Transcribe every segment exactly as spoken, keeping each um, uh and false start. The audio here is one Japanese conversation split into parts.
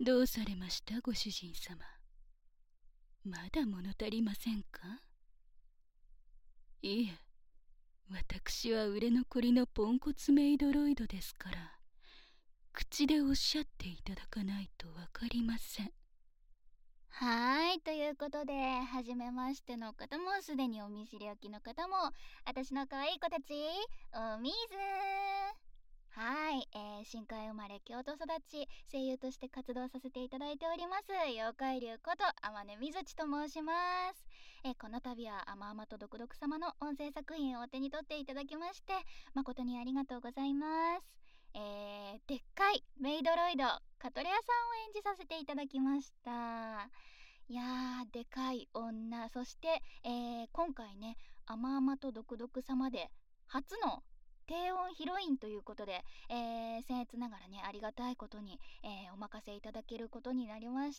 どうされましたご主人様。まだ物足りませんか？いえ、私は売れ残りのポンコツメイドロイドですから、口でおっしゃっていただかないとわかりません。 はーい、ということで、はじめましての方も、すでにお見知りおきの方も、私の可愛い子たち、おみずはーい、えー、深海生まれ京都育ち、声優として活動させていただいております、妖怪竜こと天音みずちと申します。えー、この度は甘々と毒々様の音声作品をお手に取っていただきまして、誠にありがとうございます。えー、でっかいメイドロイドカトレアさんを演じさせていただきました。いやー、でかい女、そして、えー、今回ね、甘々と毒々様で初の低音ヒロインということで、えー、僭越ながらね、ありがたいことに、えー、お任せいただけることになりました。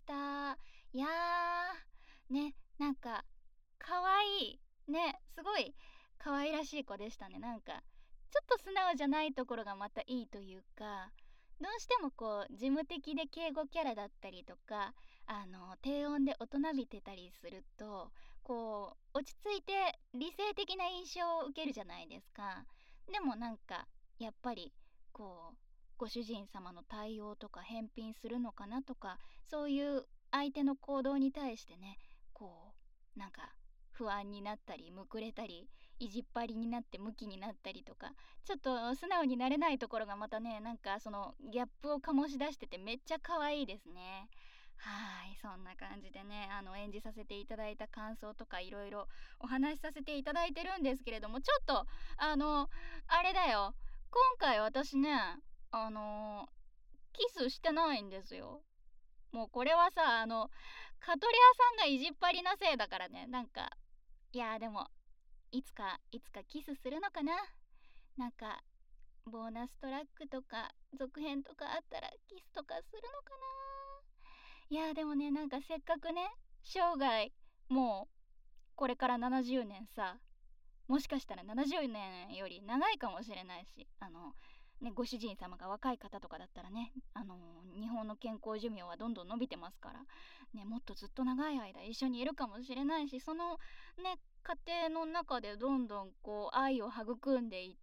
いやー、ね、なんか、かわいい。ね、すごい可愛らしい子でしたね。なんか、ちょっと素直じゃないところがまたいいというか、どうしてもこう、事務的で敬語キャラだったりとか、あの、低音で大人びてたりすると、こう、落ち着いて理性的な印象を受けるじゃないですか。でもなんかやっぱりこうご主人様の対応とか返品するのかなとか、そういう相手の行動に対してね、こうなんか不安になったりむくれたり意地っ張りになってムキになったりとか、ちょっと素直になれないところがまたね、なんかそのギャップを醸し出しててめっちゃ可愛いですね。はい、そんな感じでね、あの演じさせていただいた感想とかいろいろお話しさせていただいてるんですけれども、ちょっとあのあれだよ、今回私ね、あのキスしてないんですよ。もうこれはさ、あのカトレアさんが意地っ張りなせいだからね。なんか、いやでもいつかいつかキスするのかな。なんかボーナストラックとか続編とかあったらキスとかするのかな。いやでもね、なんかせっかくね、生涯もうこれからななじゅうねんさ、もしかしたらななじゅうねんより長いかもしれないし、あのね、ご主人様が若い方とかだったらね、あの日本の健康寿命はどんどん伸びてますからね、もっとずっと長い間一緒にいるかもしれないし、そのね家庭の中でどんどんこう愛を育んでいって、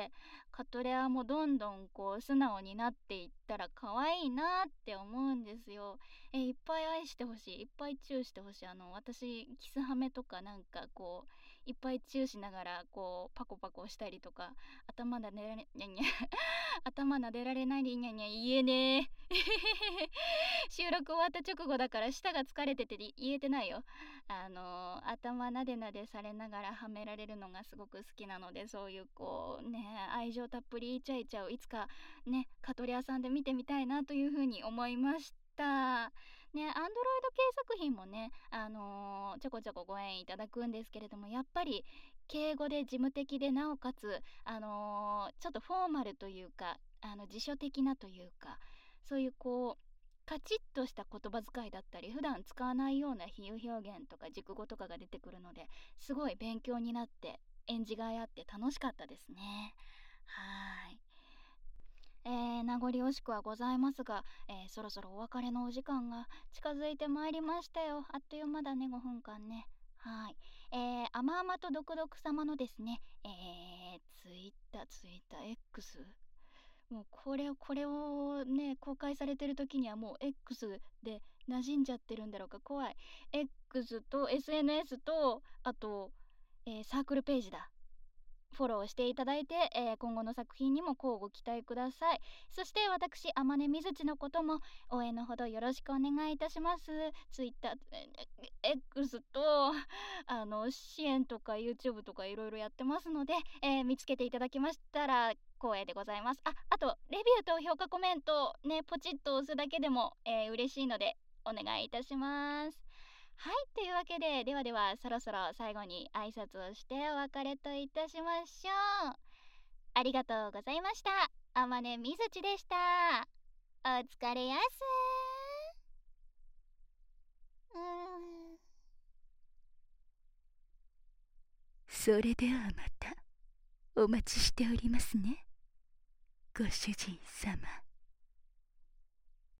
カトレアもどんどんこう素直になっていったら可愛いなって思うんですよ。えいっぱい愛してほしい、いっぱいチューしてほしい。あの私キスハメとかなんかこういっぱいチューしながらこうパコパコしたりとか、頭撫でられにゃにゃ頭撫でられないでにゃにゃ言えねえ収録終わった直後だから舌が疲れてて言えてないよ。あのー、頭なでなでされながらはめられるのがすごく好きなので、そういうこうね愛情たっぷりイチャイチャをいつかねカトレアさんで見てみたいなというふうに思いました。ね、アンドロイド系作品もね、あのー、ちょこちょこご縁いただくんですけれども、やっぱり敬語で事務的でなおかつ、あのー、ちょっとフォーマルというか、あの辞書的なというか、そういうこうカチッとした言葉遣いだったり、普段使わないような比喩表現とか熟語とかが出てくるので、すごい勉強になって演じがいあって楽しかったですね。はい。えー、名残惜しくはございますが、えー、そろそろお別れのお時間が近づいてまいりましたよ。あっという間だね、ごふんかんね。はい。えー、甘々と毒々様のですね、えー、ツイッター、ツイッター X、もうこれをこれをね公開されてる時にはもう X で馴染んじゃってるんだろうか、怖い。 X と エスエヌエス とあと、えー、サークルページだ、フォローしていただいて、えー、今後の作品にも乞うご期待ください。そして私天音みずちのことも応援のほどよろしくお願いいたします。 Twitter、 X とあの支援とか YouTube とかいろいろやってますので、えー、見つけていただきましたら光栄でございます。あ、あとレビューと評価コメントね、ポチッと押すだけでも、えー、嬉しいのでお願いいたします。はい、というわけで、ではではそろそろ最後に挨拶をしてお別れといたしましょう。ありがとうございました。天音みずちでした。お疲れやすー。うーん。 それではまたお待ちしておりますね、ご主人様。